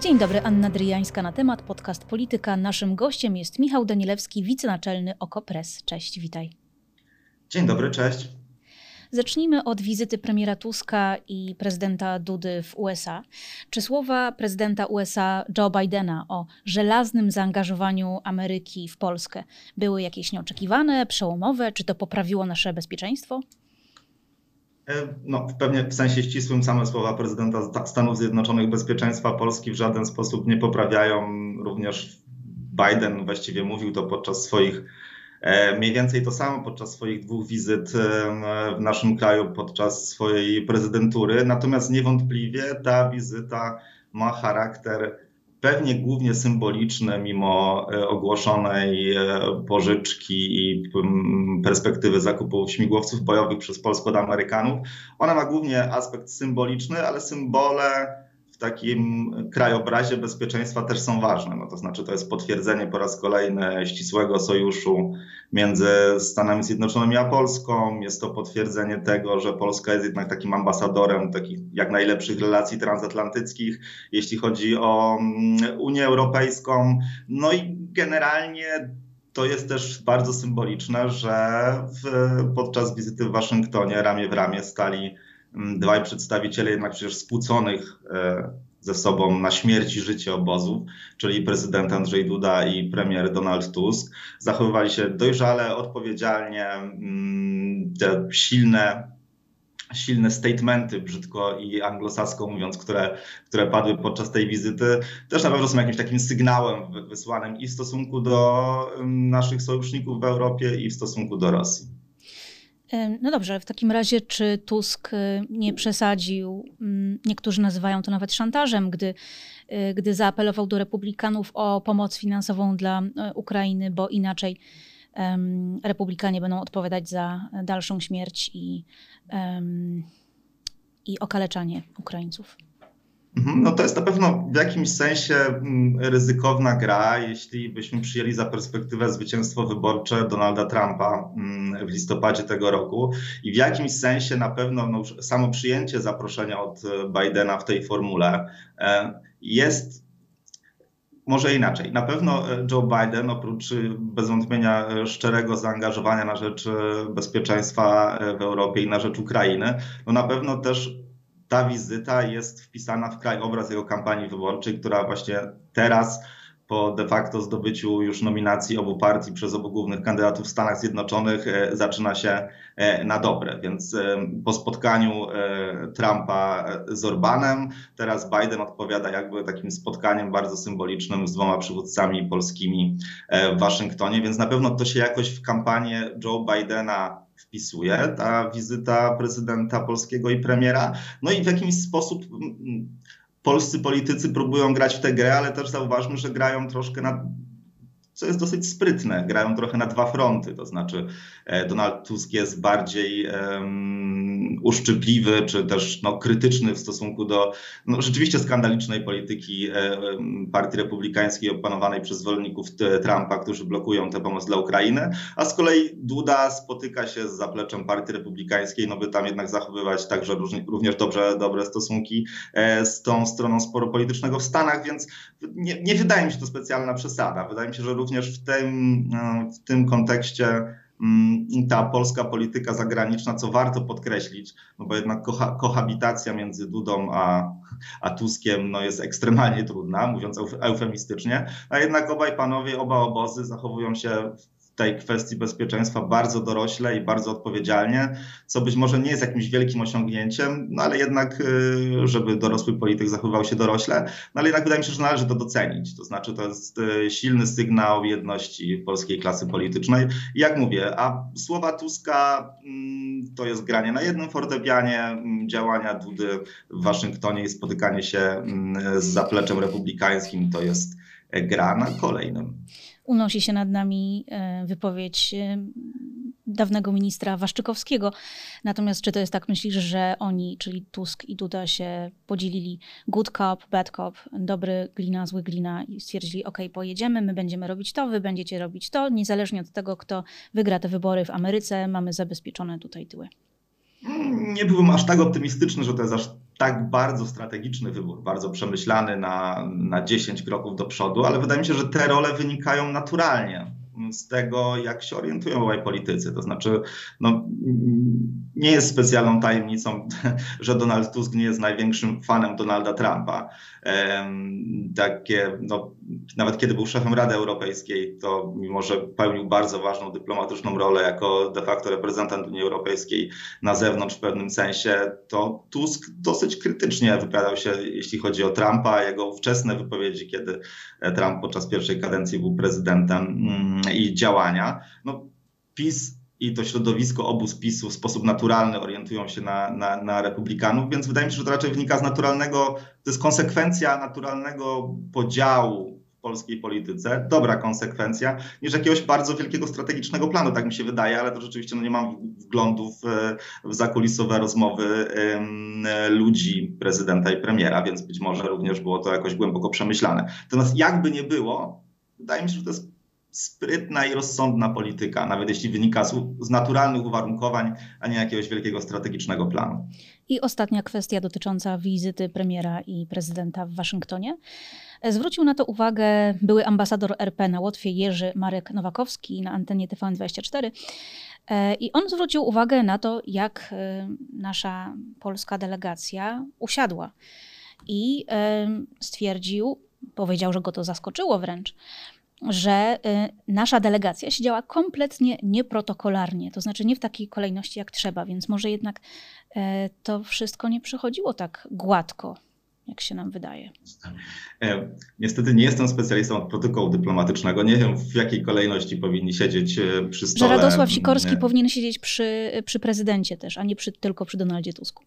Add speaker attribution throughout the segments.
Speaker 1: Dzień dobry, Anna Dryjańska na temat, podcast Polityka. Naszym gościem jest Michał Danielewski, wicenaczelny OKO.press. Cześć, witaj.
Speaker 2: Dzień dobry, cześć.
Speaker 1: Zacznijmy od wizyty premiera Tuska i prezydenta Dudy w USA. Czy słowa prezydenta USA Joe Bidena o żelaznym zaangażowaniu Ameryki w Polskę były jakieś nieoczekiwane, przełomowe? Czy to poprawiło nasze bezpieczeństwo?
Speaker 2: No, pewnie w sensie ścisłym same słowa prezydenta Stanów Zjednoczonych bezpieczeństwa Polski w żaden sposób nie poprawiają. Również Biden właściwie mówił to podczas swoich, mniej więcej to samo podczas swoich 2 wizyt w naszym kraju podczas swojej prezydentury. Natomiast niewątpliwie ta wizyta ma charakter pewnie głównie symboliczny, mimo ogłoszonej pożyczki i perspektywy zakupu śmigłowców bojowych przez Polskę od Amerykanów. Ona ma głównie aspekt symboliczny, ale symbole w takim krajobrazie bezpieczeństwa też są ważne. No to znaczy, to jest potwierdzenie po raz kolejny ścisłego sojuszu między Stanami Zjednoczonymi a Polską. Jest to potwierdzenie tego, że Polska jest jednak takim ambasadorem takich jak najlepszych relacji transatlantyckich, jeśli chodzi o Unię Europejską. No i generalnie to jest też bardzo symboliczne, że podczas wizyty w Waszyngtonie ramię w ramię stali 2 przedstawiciele jednak przecież skłóconych ze sobą na śmierć i życie obozów, czyli prezydent Andrzej Duda i premier Donald Tusk. Zachowywali się dojrzale, odpowiedzialnie, te silne statementy, brzydko i anglosasko mówiąc, które padły podczas tej wizyty, też na pewno są jakimś takim sygnałem wysłanym i w stosunku do naszych sojuszników w Europie i w stosunku do Rosji.
Speaker 1: No dobrze, w takim razie czy Tusk nie przesadził, niektórzy nazywają to nawet szantażem, gdy zaapelował do republikanów o pomoc finansową dla Ukrainy, bo inaczej republikanie będą odpowiadać za dalszą śmierć i okaleczanie Ukraińców?
Speaker 2: No to jest na pewno w jakimś sensie ryzykowna gra, jeśli byśmy przyjęli za perspektywę zwycięstwo wyborcze Donalda Trumpa w listopadzie tego roku. I w jakimś sensie na pewno samo przyjęcie zaproszenia od Bidena w tej formule jest może inaczej. Na pewno Joe Biden, oprócz bez wątpienia szczerego zaangażowania na rzecz bezpieczeństwa w Europie i na rzecz Ukrainy, no na pewno też ta wizyta jest wpisana w krajobraz jego kampanii wyborczej, która właśnie teraz po de facto zdobyciu już nominacji obu partii przez obu głównych kandydatów w Stanach Zjednoczonych zaczyna się na dobre. Więc po spotkaniu Trumpa z Orbanem teraz Biden odpowiada jakby takim spotkaniem bardzo symbolicznym z 2 przywódcami polskimi w Waszyngtonie, więc na pewno to się jakoś w kampanię Joe Bidena wpisuje, ta wizyta prezydenta polskiego i premiera. No i w jakiś sposób polscy politycy próbują grać w tę grę, ale też zauważmy, że grają troszkę co jest dosyć sprytne, grają trochę na 2 fronty, to znaczy Donald Tusk jest bardziej uszczypliwy, czy też krytyczny w stosunku do rzeczywiście skandalicznej polityki Partii Republikańskiej opanowanej przez zwolenników Trumpa, którzy blokują tę pomoc dla Ukrainy, a z kolei Duda spotyka się z zapleczem Partii Republikańskiej, by tam jednak zachowywać także również dobre stosunki z tą stroną sporu politycznego w Stanach, więc nie wydaje mi się to specjalna przesada. Wydaje mi się, że również w tym kontekście ta polska polityka zagraniczna, co warto podkreślić, bo jednak kohabitacja między Dudą a Tuskiem jest ekstremalnie trudna, mówiąc eufemistycznie, a jednak obaj panowie, oba obozy zachowują się w tej kwestii bezpieczeństwa bardzo dorośle i bardzo odpowiedzialnie, co być może nie jest jakimś wielkim osiągnięciem, ale jednak, żeby dorosły polityk zachowywał się dorośle, ale jednak wydaje mi się, że należy to docenić. To znaczy, to jest silny sygnał jedności polskiej klasy politycznej. I jak mówię, a słowa Tuska to jest granie na jednym fortepianie, działania Dudy w Waszyngtonie i spotykanie się z zapleczem republikańskim to jest gra na kolejnym.
Speaker 1: Unosi się nad nami wypowiedź dawnego ministra Waszczykowskiego. Natomiast czy to jest tak, myślisz, że oni, czyli Tusk i Duda, się podzielili good cop, bad cop, dobry glina, zły glina i stwierdzili, pojedziemy, my będziemy robić to, wy będziecie robić to, niezależnie od tego, kto wygra te wybory w Ameryce, mamy zabezpieczone tutaj tyły.
Speaker 2: Nie byłbym aż tak optymistyczny, że to jest aż tak bardzo strategiczny wybór, bardzo przemyślany na 10 kroków do przodu, ale wydaje mi się, że te role wynikają naturalnie z tego, jak się orientują obaj politycy. To znaczy, no, nie jest specjalną tajemnicą, że Donald Tusk nie jest największym fanem Donalda Trumpa. Nawet kiedy był szefem Rady Europejskiej, to mimo, że pełnił bardzo ważną dyplomatyczną rolę jako de facto reprezentant Unii Europejskiej na zewnątrz w pewnym sensie, to Tusk dosyć krytycznie wypowiadał się, jeśli chodzi o Trumpa, jego ówczesne wypowiedzi, kiedy Trump podczas pierwszej kadencji był prezydentem i działania. No, PiS i to środowisko, obóz PiS-u w sposób naturalny orientują się na republikanów, więc wydaje mi się, że to raczej wynika z naturalnego, to jest konsekwencja naturalnego podziału w polskiej polityce, dobra konsekwencja, niż jakiegoś bardzo wielkiego strategicznego planu, tak mi się wydaje, ale to rzeczywiście nie mam wglądu w zakulisowe rozmowy ludzi, prezydenta i premiera, więc być może również było to jakoś głęboko przemyślane. Natomiast jakby nie było, wydaje mi się, że to jest sprytna i rozsądna polityka, nawet jeśli wynika z naturalnych uwarunkowań, a nie jakiegoś wielkiego strategicznego planu.
Speaker 1: I ostatnia kwestia dotycząca wizyty premiera i prezydenta w Waszyngtonie. Zwrócił na to uwagę były ambasador RP na Łotwie Jerzy Marek Nowakowski na antenie TVN24. I on zwrócił uwagę na to, jak nasza polska delegacja usiadła. I stwierdził, powiedział, że go to zaskoczyło wręcz, że nasza delegacja siedziała kompletnie nieprotokolarnie, to znaczy nie w takiej kolejności jak trzeba, więc może jednak to wszystko nie przechodziło tak gładko, jak się nam wydaje.
Speaker 2: Niestety nie jestem specjalistą od protokołu dyplomatycznego, nie wiem w jakiej kolejności powinni siedzieć przy stole.
Speaker 1: Że Radosław Sikorski powinien siedzieć przy prezydencie też, a nie tylko przy Donaldzie Tusku.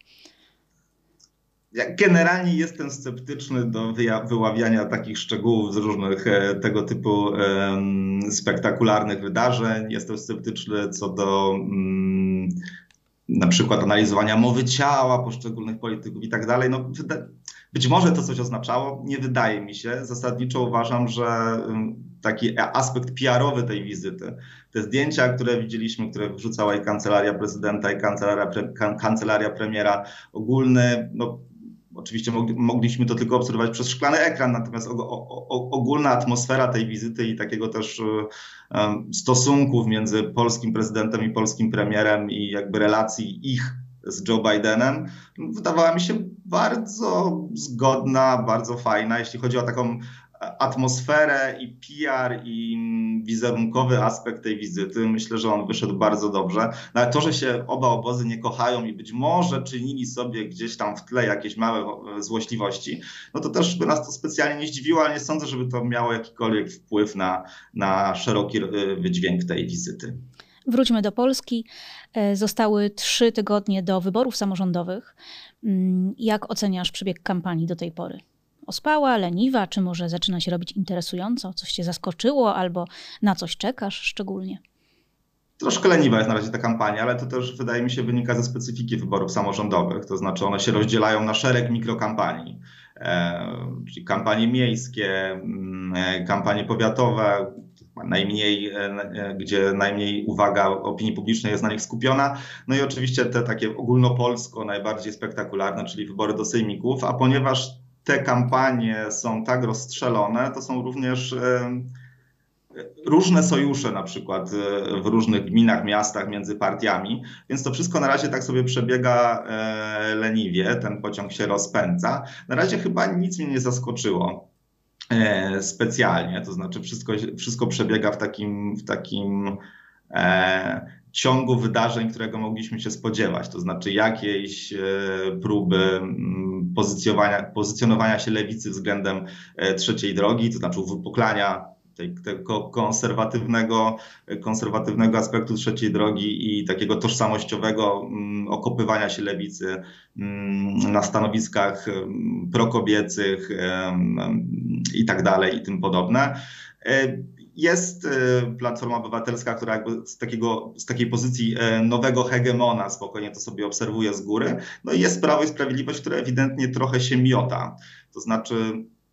Speaker 2: Ja generalnie jestem sceptyczny do wyławiania takich szczegółów z różnych tego typu spektakularnych wydarzeń. Jestem sceptyczny co do na przykład analizowania mowy ciała poszczególnych polityków i tak dalej. No, być może to coś oznaczało, nie wydaje mi się. Zasadniczo uważam, że taki aspekt PR-owy tej wizyty, te zdjęcia, które widzieliśmy, które wrzucała i kancelaria prezydenta, i kancelaria premiera, ogólny, no, oczywiście mogliśmy to tylko obserwować przez szklany ekran, natomiast ogólna atmosfera tej wizyty i takiego też stosunków między polskim prezydentem i polskim premierem i jakby relacji ich z Joe Bidenem wydawała mi się bardzo zgodna, bardzo fajna, jeśli chodzi o taką atmosferę i PR i wizerunkowy aspekt tej wizyty. Myślę, że on wyszedł bardzo dobrze. No, ale to, że się oba obozy nie kochają i być może czynili sobie gdzieś tam w tle jakieś małe złośliwości, no to też by nas to specjalnie nie zdziwiło, ale nie sądzę, żeby to miało jakikolwiek wpływ na szeroki wydźwięk tej wizyty.
Speaker 1: Wróćmy do Polski. Zostały 3 tygodnie do wyborów samorządowych. Jak oceniasz przebieg kampanii do tej pory? Ospała, leniwa, czy może zaczyna się robić interesująco? Coś cię zaskoczyło albo na coś czekasz szczególnie?
Speaker 2: Troszkę leniwa jest na razie ta kampania, ale to też wydaje mi się wynika ze specyfiki wyborów samorządowych. To znaczy one się rozdzielają na szereg mikrokampanii, czyli kampanie miejskie, kampanie powiatowe, gdzie najmniej uwaga opinii publicznej jest na nich skupiona. No i oczywiście te takie ogólnopolsko najbardziej spektakularne, czyli wybory do sejmików, a ponieważ te kampanie są tak rozstrzelone, to są również różne sojusze na przykład w różnych gminach, miastach między partiami, więc to wszystko na razie tak sobie przebiega leniwie, ten pociąg się rozpędza. Na razie chyba nic mnie nie zaskoczyło specjalnie, to znaczy wszystko przebiega w takim ciągu wydarzeń, którego mogliśmy się spodziewać, to znaczy jakiejś próby pozycjonowania się lewicy względem trzeciej drogi, to znaczy uwypuklania tego konserwatywnego aspektu trzeciej drogi i takiego tożsamościowego okopywania się lewicy na stanowiskach prokobiecych i tak dalej i tym podobne. Jest Platforma Obywatelska, która jakby z takiej pozycji nowego hegemona spokojnie to sobie obserwuje z góry. No i jest Prawo i Sprawiedliwość, które ewidentnie trochę się miota. To znaczy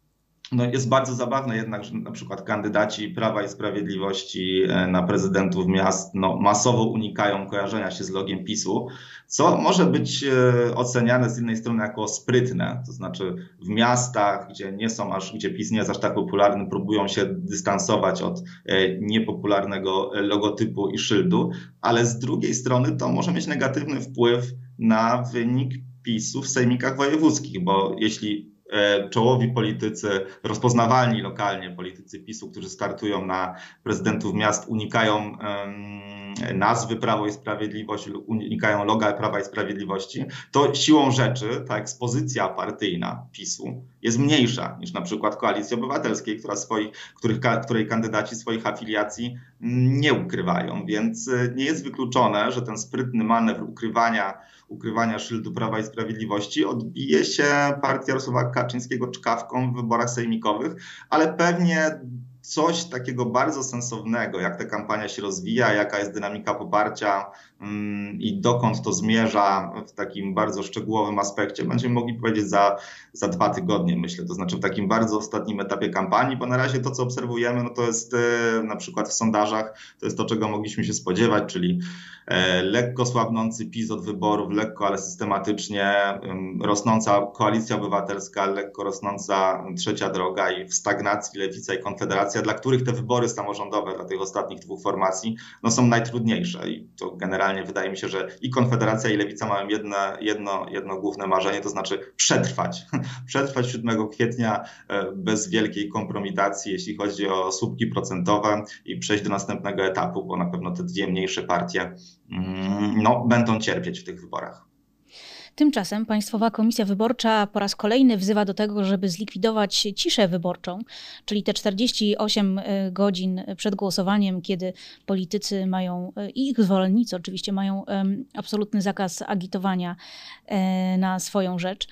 Speaker 2: No jest bardzo zabawne jednak, że na przykład kandydaci Prawa i Sprawiedliwości na prezydentów miast masowo unikają kojarzenia się z logiem PiS-u, co może być oceniane z jednej strony jako sprytne, to znaczy w miastach, gdzie PiS nie jest aż tak popularny, próbują się dystansować od niepopularnego logotypu i szyldu, ale z drugiej strony to może mieć negatywny wpływ na wynik PiS-u w sejmikach wojewódzkich, bo jeśli czołowi politycy, rozpoznawalni lokalnie politycy PiS-u, którzy startują na prezydentów miast, unikają nazwy Prawo i Sprawiedliwość, unikają loga Prawa i Sprawiedliwości, to siłą rzeczy ta ekspozycja partyjna PiS-u jest mniejsza niż na przykład Koalicji Obywatelskiej, której kandydaci swoich afiliacji nie ukrywają. Więc nie jest wykluczone, że ten sprytny manewr ukrywania szyldu Prawa i Sprawiedliwości odbije się partii Jarosława Kaczyńskiego czkawką w wyborach sejmikowych, ale pewnie coś takiego bardzo sensownego, jak ta kampania się rozwija, jaka jest dynamika poparcia i dokąd to zmierza w takim bardzo szczegółowym aspekcie, będziemy mogli powiedzieć za 2 tygodnie, myślę, to znaczy w takim bardzo ostatnim etapie kampanii, bo na razie to, co obserwujemy, no to jest na przykład w sondażach, to jest to, czego mogliśmy się spodziewać, czyli lekko słabnący PiS od wyborów, lekko, ale systematycznie rosnąca Koalicja Obywatelska, lekko rosnąca Trzecia Droga i w stagnacji Lewica i Konfederacja, dla których te wybory samorządowe, dla tych ostatnich 2 formacji, no są najtrudniejsze i to generalnie wydaje mi się, że i Konfederacja i Lewica mają jedno główne marzenie, to znaczy przetrwać 7 kwietnia bez wielkiej kompromitacji, jeśli chodzi o słupki procentowe i przejść do następnego etapu, bo na pewno te 2 mniejsze partie będą cierpieć w tych wyborach.
Speaker 1: Tymczasem Państwowa Komisja Wyborcza po raz kolejny wzywa do tego, żeby zlikwidować ciszę wyborczą, czyli te 48 godzin przed głosowaniem, kiedy politycy mają, i ich zwolennicy oczywiście, mają absolutny zakaz agitowania na swoją rzecz.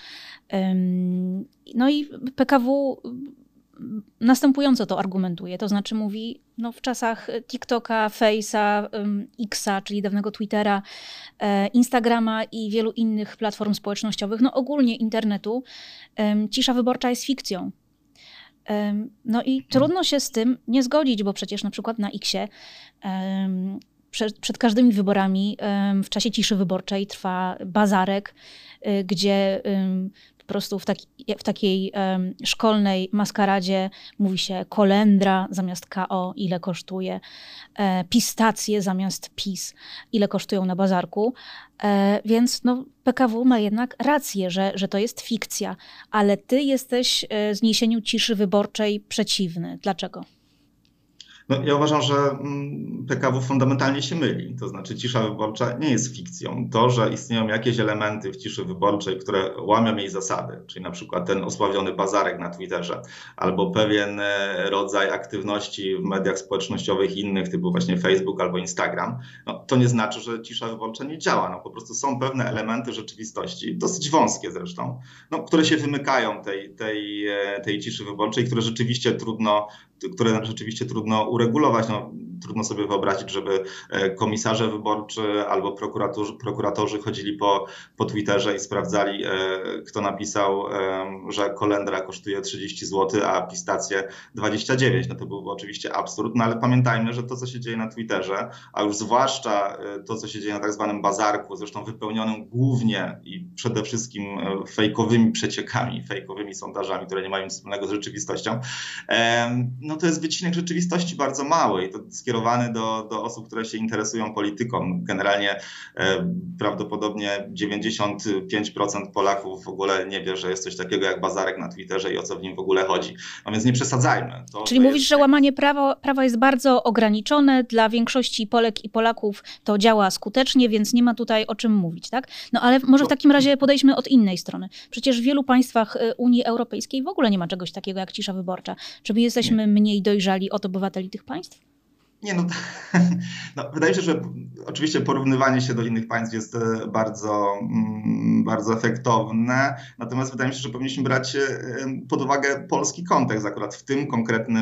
Speaker 1: No i PKW następująco to argumentuje, to znaczy mówi, no w czasach TikToka, Face'a, X'a, czyli dawnego Twittera, Instagrama i wielu innych platform społecznościowych, no ogólnie internetu, cisza wyborcza jest fikcją. No i trudno się z tym nie zgodzić, bo przecież na przykład na Xie przed każdymi wyborami w czasie ciszy wyborczej trwa bazarek, gdzie po prostu w takiej szkolnej maskaradzie mówi się kolendra zamiast KO, ile kosztuje, pistacje zamiast PiS, ile kosztują na bazarku. Więc no, PKW ma jednak rację, że to jest fikcja, ale ty jesteś zniesieniu ciszy wyborczej przeciwny. Dlaczego?
Speaker 2: No, ja uważam, że PKW fundamentalnie się myli. To znaczy cisza wyborcza nie jest fikcją. To, że istnieją jakieś elementy w ciszy wyborczej, które łamią jej zasady, czyli na przykład ten osławiony bazarek na Twitterze, albo pewien rodzaj aktywności w mediach społecznościowych innych, typu właśnie Facebook albo Instagram, no, to nie znaczy, że cisza wyborcza nie działa. No, po prostu są pewne elementy rzeczywistości, dosyć wąskie zresztą, no, które się wymykają tej ciszy wyborczej, które rzeczywiście trudno uregulować. No, trudno sobie wyobrazić, żeby komisarze wyborczy albo prokuratorzy chodzili po Twitterze i sprawdzali, kto napisał, że kolendra kosztuje 30 zł, a pistacje 29. No to byłby oczywiście absurd, no ale pamiętajmy, że to, co się dzieje na Twitterze, a już zwłaszcza to, co się dzieje na tak zwanym bazarku, zresztą wypełnionym głównie i przede wszystkim fejkowymi przeciekami, fejkowymi sondażami, które nie mają nic wspólnego z rzeczywistością, no to jest wycinek rzeczywistości bardzo mały i to skierowany do osób, które się interesują polityką. Generalnie prawdopodobnie 95% Polaków w ogóle nie wie, że jest coś takiego jak bazarek na Twitterze i o co w nim w ogóle chodzi. No więc nie przesadzajmy.
Speaker 1: Czyli mówisz, że łamanie prawa jest bardzo ograniczone, dla większości Polek i Polaków to działa skutecznie, więc nie ma tutaj o czym mówić, tak? No ale może w takim razie podejdźmy od innej strony. Przecież w wielu państwach Unii Europejskiej w ogóle nie ma czegoś takiego jak cisza wyborcza. Czy my jesteśmy mniej dojrzali od obywateli tych państw?
Speaker 2: Nie, no, wydaje mi się, że oczywiście porównywanie się do innych państw jest bardzo efektowne, natomiast wydaje mi się, że powinniśmy brać pod uwagę polski kontekst akurat w tym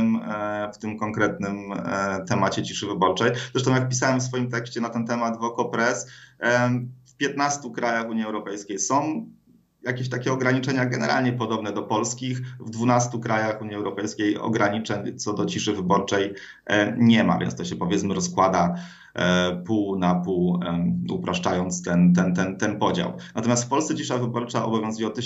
Speaker 2: konkretnym temacie ciszy wyborczej. Zresztą jak pisałem w swoim tekście na ten temat w OKO.press, w 15 krajach Unii Europejskiej są jakieś takie ograniczenia generalnie podobne do polskich. W 12 krajach Unii Europejskiej ograniczeń co do ciszy wyborczej nie ma, więc to się powiedzmy rozkłada pół na pół, upraszczając ten podział. Natomiast w Polsce cisza wyborcza obowiązuje od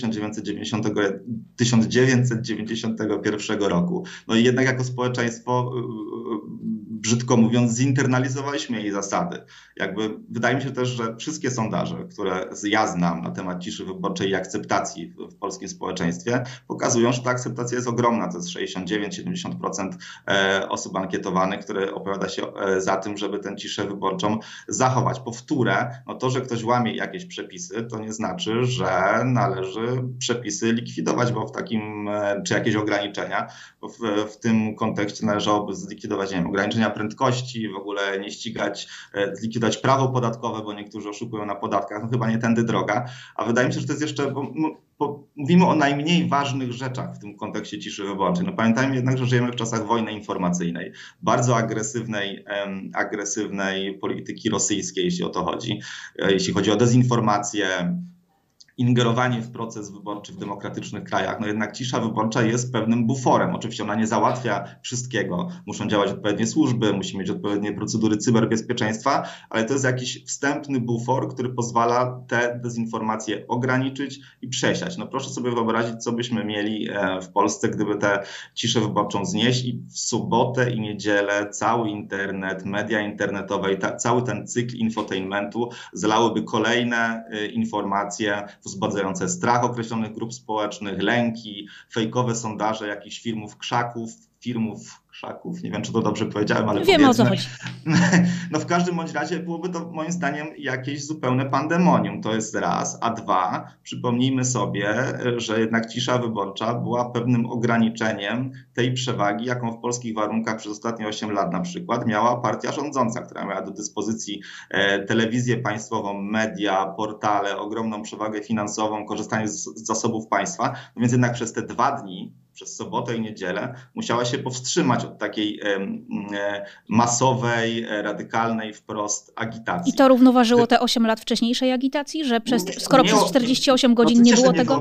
Speaker 2: 1991 roku. No i jednak jako społeczeństwo, brzydko mówiąc, zinternalizowaliśmy jej zasady. Jakby wydaje mi się też, że wszystkie sondaże, które ja znam na temat ciszy wyborczej i akceptacji w polskim społeczeństwie, pokazują, że ta akceptacja jest ogromna. To jest 69-70% osób ankietowanych, które opowiada się za tym, żeby tę ciszę wyborczą zachować. Powtórę, no to, że ktoś łamie jakieś przepisy, to nie znaczy, że należy przepisy likwidować, bo w takim, czy jakieś ograniczenia, bo w tym kontekście należałoby zlikwidować, nie wiem, ograniczenia prędkości, w ogóle nie ścigać, zlikwidować prawo podatkowe, bo niektórzy oszukują na podatkach, no chyba nie tędy droga, a wydaje mi się, że to jest jeszcze, bo mówimy o najmniej ważnych rzeczach w tym kontekście ciszy wyborczej. No pamiętajmy jednak, że żyjemy w czasach wojny informacyjnej, bardzo agresywnej polityki rosyjskiej, jeśli o to chodzi, jeśli chodzi o dezinformację, ingerowanie w proces wyborczy w demokratycznych krajach, no jednak cisza wyborcza jest pewnym buforem. Oczywiście ona nie załatwia wszystkiego. Muszą działać odpowiednie służby, musi mieć odpowiednie procedury cyberbezpieczeństwa, ale to jest jakiś wstępny bufor, który pozwala te dezinformacje ograniczyć i przesiać. No proszę sobie wyobrazić, co byśmy mieli w Polsce, gdyby tę ciszę wyborczą znieść i w sobotę i niedzielę cały internet, media internetowe i cały ten cykl infotainmentu zalałyby kolejne informacje wzbudzające strach określonych grup społecznych, lęki, fejkowe sondaże jakichś firmów krzaków, nie wiem, czy to dobrze powiedziałem, ale
Speaker 1: wiemy, o co chodzi.
Speaker 2: No w każdym bądź razie byłoby to moim zdaniem jakieś zupełne pandemonium, to jest raz, a dwa, przypomnijmy sobie, że jednak cisza wyborcza była pewnym ograniczeniem tej przewagi, jaką w polskich warunkach przez ostatnie 8 lat na przykład miała partia rządząca, która miała do dyspozycji telewizję państwową, media, portale, ogromną przewagę finansową, korzystanie z zasobów państwa, no więc jednak przez te 2 dni, przez sobotę i niedzielę musiała się powstrzymać od takiej masowej, radykalnej wprost agitacji.
Speaker 1: I to równoważyło te 8 lat wcześniejszej agitacji, że skoro przez 48 godzin nie było tego?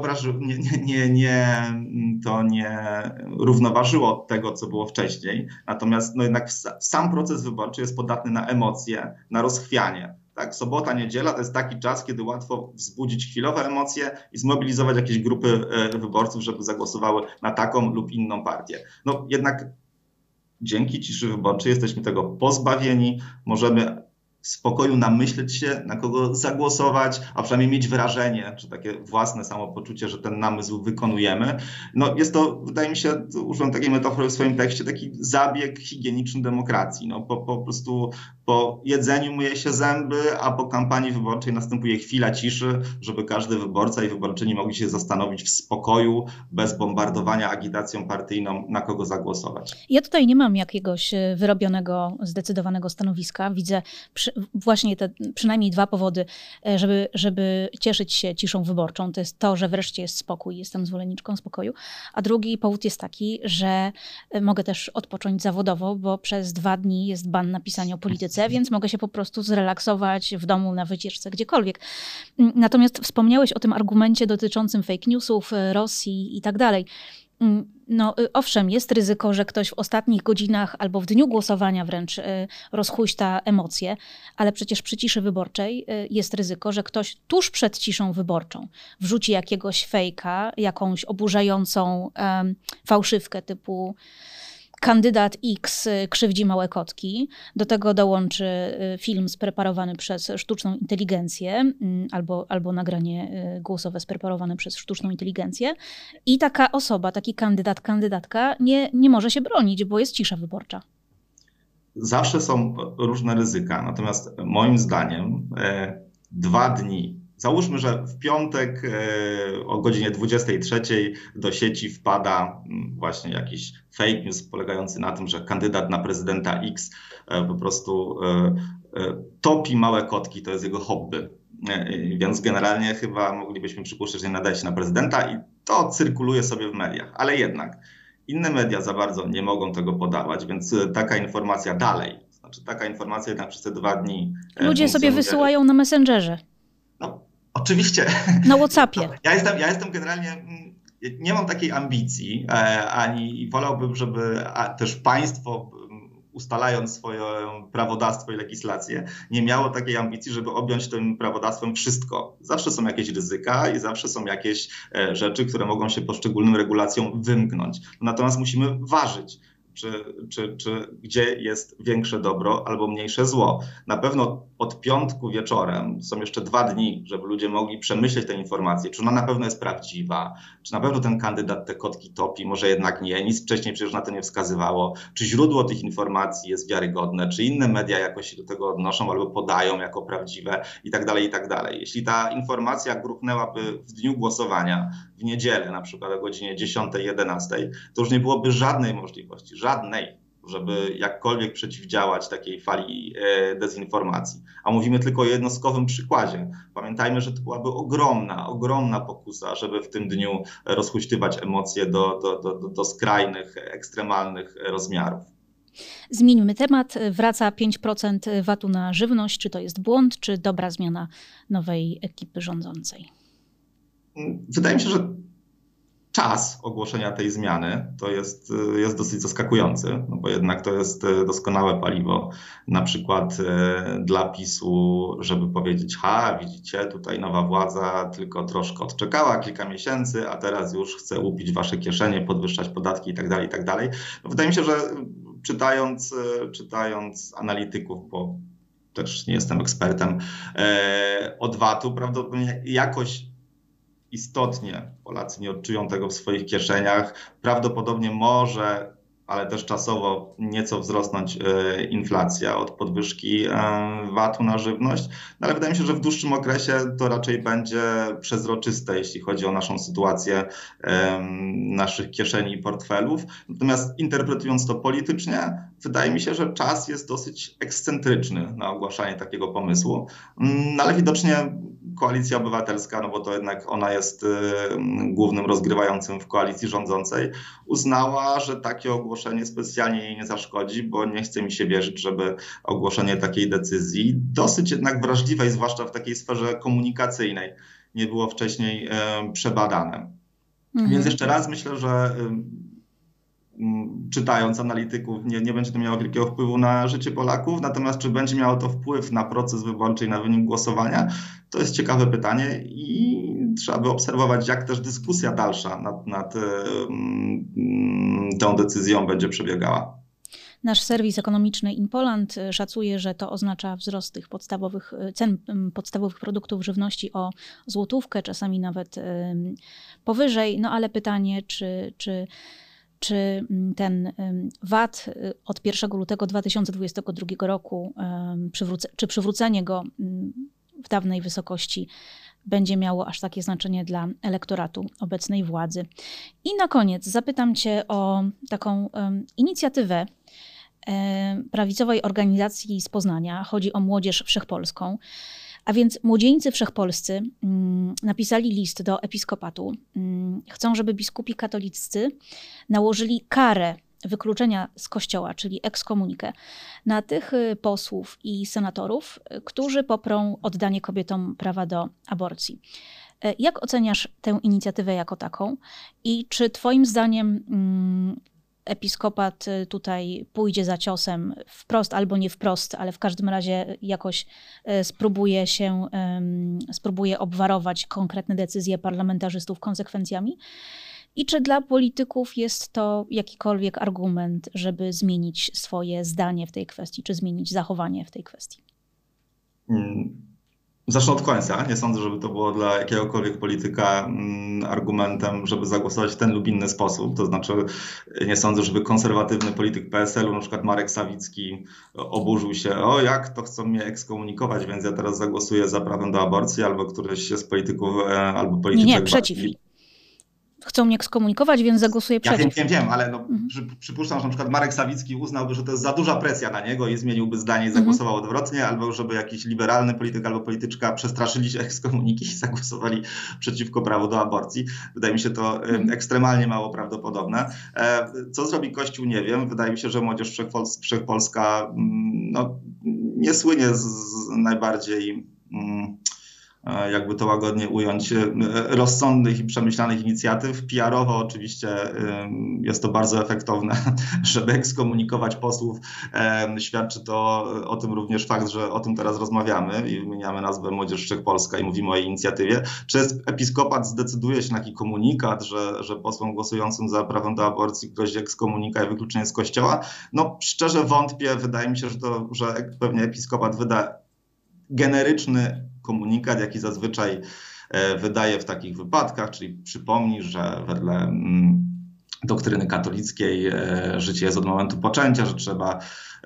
Speaker 2: To nie równoważyło tego, co było wcześniej. Natomiast no jednak sam proces wyborczy jest podatny na emocje, na rozchwianie. Tak, sobota, niedziela to jest taki czas, kiedy łatwo wzbudzić chwilowe emocje i zmobilizować jakieś grupy wyborców, żeby zagłosowały na taką lub inną partię. No jednak dzięki ciszy wyborczej jesteśmy tego pozbawieni, możemy w spokoju namyśleć się, na kogo zagłosować, a przynajmniej mieć wrażenie, czy takie własne samopoczucie, że ten namysł wykonujemy. No jest to, wydaje mi się, użyłem takiej metafory w swoim tekście, taki zabieg higieniczny demokracji. No po prostu po jedzeniu myje się zęby, a po kampanii wyborczej następuje chwila ciszy, żeby każdy wyborca i wyborczyni mogli się zastanowić w spokoju, bez bombardowania agitacją partyjną, na kogo zagłosować.
Speaker 1: Ja tutaj nie mam jakiegoś wyrobionego, zdecydowanego stanowiska. Widzę właśnie te przynajmniej 2 powody, żeby cieszyć się ciszą wyborczą. To jest to, że wreszcie jest spokój, jestem zwolenniczką spokoju. A drugi powód jest taki, że mogę też odpocząć zawodowo, bo przez 2 dni jest ban na pisanie o polityce, więc mogę się po prostu zrelaksować w domu, na wycieczce, gdziekolwiek. Natomiast wspomniałeś o tym argumencie dotyczącym fake newsów, Rosji i tak dalej. No owszem, jest ryzyko, że ktoś w ostatnich godzinach albo w dniu głosowania wręcz rozhuśta emocje, ale przecież przy ciszy wyborczej jest ryzyko, że ktoś tuż przed ciszą wyborczą wrzuci jakiegoś fejka, jakąś oburzającą fałszywkę typu kandydat X krzywdzi małe kotki, do tego dołączy film spreparowany przez sztuczną inteligencję albo nagranie głosowe spreparowane przez sztuczną inteligencję i taka osoba, taki kandydatka nie może się bronić, bo jest cisza wyborcza.
Speaker 2: Zawsze są różne ryzyka, natomiast moim zdaniem 2 dni, załóżmy, że w piątek o godzinie 23 do sieci wpada właśnie jakiś fake news polegający na tym, że kandydat na prezydenta X po prostu topi małe kotki, to jest jego hobby. Więc generalnie chyba moglibyśmy przypuszczać, że nie nadaje się na prezydenta i to cyrkuluje sobie w mediach, ale jednak inne media za bardzo nie mogą tego podawać, więc taka informacja dalej, taka informacja jednak przez te 2 dni.
Speaker 1: Ludzie sobie wysyłają na Messengerze.
Speaker 2: No, Oczywiście.
Speaker 1: Na WhatsAppie.
Speaker 2: Ja jestem generalnie, nie mam takiej ambicji, ani wolałbym, żeby też państwo, ustalając swoje prawodawstwo i legislację, nie miało takiej ambicji, żeby objąć tym prawodawstwem wszystko. Zawsze są jakieś ryzyka i zawsze są jakieś rzeczy, które mogą się poszczególnym regulacjom wymknąć. Natomiast musimy ważyć, czy gdzie jest większe dobro albo mniejsze zło. Na pewno od piątku wieczorem są jeszcze 2 dni, żeby ludzie mogli przemyśleć tę informację, czy ona na pewno jest prawdziwa, czy na pewno ten kandydat te kotki topi, może jednak nie, nic wcześniej przecież na to nie wskazywało, czy źródło tych informacji jest wiarygodne, czy inne media jakoś się do tego odnoszą albo podają jako prawdziwe i tak dalej, i tak dalej. Jeśli ta informacja gruchnęłaby w dniu głosowania, w niedzielę na przykład o godzinie 10-11, to już nie byłoby żadnej możliwości, żeby jakkolwiek przeciwdziałać takiej fali dezinformacji. A mówimy tylko o jednostkowym przykładzie. Pamiętajmy, że to byłaby ogromna pokusa, żeby w tym dniu rozhuśtywać emocje do skrajnych, ekstremalnych rozmiarów.
Speaker 1: Zmieńmy temat. Wraca 5% VAT-u na żywność. Czy to jest błąd, czy dobra zmiana nowej ekipy rządzącej?
Speaker 2: Wydaje mi się, że czas ogłoszenia tej zmiany to jest dosyć zaskakujący, no bo jednak to jest doskonałe paliwo, na przykład dla PiS-u, żeby powiedzieć, widzicie, tutaj nowa władza tylko troszkę odczekała kilka miesięcy, a teraz już chce łupić wasze kieszenie, podwyższać podatki i tak dalej. No wydaje mi się, że czytając analityków, bo też nie jestem ekspertem od VAT-u, prawdopodobnie jakoś istotnie Polacy nie odczują tego w swoich kieszeniach. Prawdopodobnie może, ale też czasowo nieco wzrosnąć inflacja od podwyżki VAT-u na żywność. No ale wydaje mi się, że w dłuższym okresie to raczej będzie przezroczyste, jeśli chodzi o naszą sytuację naszych kieszeni i portfelów. Natomiast interpretując to politycznie, wydaje mi się, że czas jest dosyć ekscentryczny na ogłaszanie takiego pomysłu. No ale widocznie Koalicja Obywatelska, no bo to jednak ona jest głównym rozgrywającym w koalicji rządzącej, uznała, że takie ogłoszenie specjalnie jej nie zaszkodzi, bo nie chce mi się wierzyć, żeby ogłoszenie takiej decyzji, dosyć jednak wrażliwej, zwłaszcza w takiej sferze komunikacyjnej, nie było wcześniej przebadane. Więc jeszcze raz myślę, że czytając analityków, nie będzie to miało wielkiego wpływu na życie Polaków, natomiast czy będzie miało to wpływ na proces wyborczy i na wynik głosowania, to jest ciekawe pytanie i trzeba by obserwować, jak też dyskusja dalsza nad tą decyzją będzie przebiegała.
Speaker 1: Nasz serwis ekonomiczny InPoland szacuje, że to oznacza wzrost tych cen podstawowych produktów żywności o złotówkę, czasami nawet powyżej. No ale pytanie, czy ten VAT od 1 lutego 2022 roku, czy przywrócenie go w dawnej wysokości będzie miało aż takie znaczenie dla elektoratu obecnej władzy. I na koniec zapytam Cię o taką inicjatywę prawicowej organizacji z Poznania. Chodzi o Młodzież Wszechpolską. A więc młodzieńcy wszechpolscy napisali list do episkopatu. Chcą, żeby biskupi katoliccy nałożyli karę wykluczenia z kościoła, czyli ekskomunikę, na tych posłów i senatorów, którzy poprą oddanie kobietom prawa do aborcji. Jak oceniasz tę inicjatywę jako taką i czy twoim zdaniem episkopat tutaj pójdzie za ciosem wprost albo nie wprost, ale w każdym razie jakoś spróbuje obwarować konkretne decyzje parlamentarzystów konsekwencjami? I czy dla polityków jest to jakikolwiek argument, żeby zmienić swoje zdanie w tej kwestii, czy zmienić zachowanie w tej kwestii?
Speaker 2: Zacznę od końca. Nie sądzę, żeby to było dla jakiegokolwiek polityka argumentem, żeby zagłosować w ten lub inny sposób. To znaczy nie sądzę, żeby konserwatywny polityk PSL-u, na przykład Marek Sawicki, oburzył się, jak to chcą mnie ekskomunikować, więc ja teraz zagłosuję za prawem do aborcji, albo któryś z polityków, albo polityczek.
Speaker 1: Nie, przeciw. Chcą mnie ekskomunikować, więc zagłosuję przeciw.
Speaker 2: Ja wiem, ale przypuszczam, że na przykład Marek Sawicki uznałby, że to jest za duża presja na niego i zmieniłby zdanie i zagłosował odwrotnie, albo żeby jakiś liberalny polityk albo polityczka przestraszyli się ekskomuniki i zagłosowali przeciwko prawu do aborcji. Wydaje mi się to ekstremalnie mało prawdopodobne. Co zrobi Kościół, nie wiem. Wydaje mi się, że Młodzież Wszechpolska nie słynie z najbardziej jakby to łagodnie ująć, rozsądnych i przemyślanych inicjatyw. PR-owo oczywiście jest to bardzo efektowne, żeby ekskomunikować posłów. Świadczy to o tym również fakt, że o tym teraz rozmawiamy i wymieniamy nazwę Młodzież Wszechpolska i mówimy o jej inicjatywie. Czy episkopat zdecyduje się na taki komunikat, że posłom głosującym za prawem do aborcji grozi ekskomunikat i wykluczenie z kościoła? No szczerze wątpię. Wydaje mi się, że pewnie episkopat wyda generyczny komunikat, jaki zazwyczaj wydaje w takich wypadkach, czyli przypomni, że wedle doktryny katolickiej życie jest od momentu poczęcia, że trzeba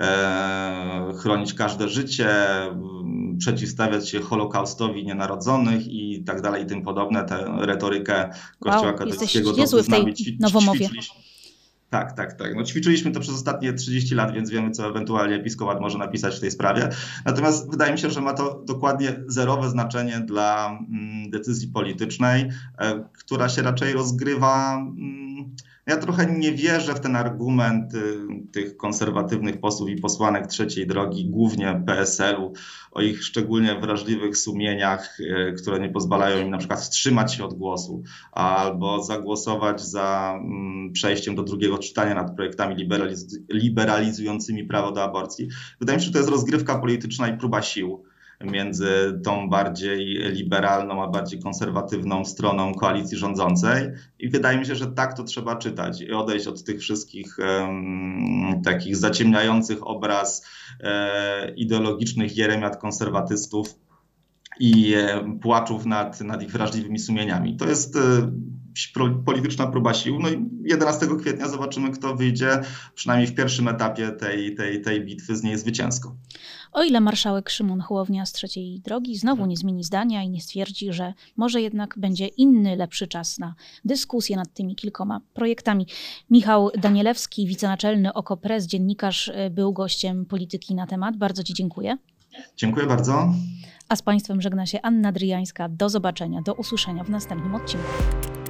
Speaker 2: chronić każde życie, przeciwstawiać się Holokaustowi nienarodzonych i tak dalej i tym podobne. Tę retorykę Kościoła katolickiego
Speaker 1: niezły w tej nowomowie.
Speaker 2: Tak. No, ćwiczyliśmy to przez ostatnie 30 lat, więc wiemy, co ewentualnie episkopat może napisać w tej sprawie. Natomiast wydaje mi się, że ma to dokładnie zerowe znaczenie dla decyzji politycznej, która się raczej rozgrywa. Ja trochę nie wierzę w ten argument tych konserwatywnych posłów i posłanek trzeciej drogi, głównie PSL-u, o ich szczególnie wrażliwych sumieniach, które nie pozwalają im na przykład wstrzymać się od głosu albo zagłosować za przejściem do drugiego czytania nad projektami liberalizującymi prawo do aborcji. Wydaje mi się, że to jest rozgrywka polityczna i próba sił między tą bardziej liberalną, a bardziej konserwatywną stroną koalicji rządzącej i wydaje mi się, że tak to trzeba czytać i odejść od tych wszystkich takich zaciemniających obraz ideologicznych jeremiad konserwatystów i płaczów nad ich wrażliwymi sumieniami. To jest polityczna próba sił. No i 11 kwietnia zobaczymy, kto wyjdzie przynajmniej w pierwszym etapie tej bitwy z niej zwycięsko.
Speaker 1: O ile marszałek Szymon Hołownia z trzeciej drogi znowu nie zmieni zdania i nie stwierdzi, że może jednak będzie inny, lepszy czas na dyskusję nad tymi kilkoma projektami. Michał Danielewski, wicenaczelny OKO.press, dziennikarz, był gościem Polityki na temat. Bardzo Ci dziękuję.
Speaker 2: Dziękuję bardzo.
Speaker 1: A z Państwem żegna się Anna Dryjańska. Do zobaczenia, do usłyszenia w następnym odcinku.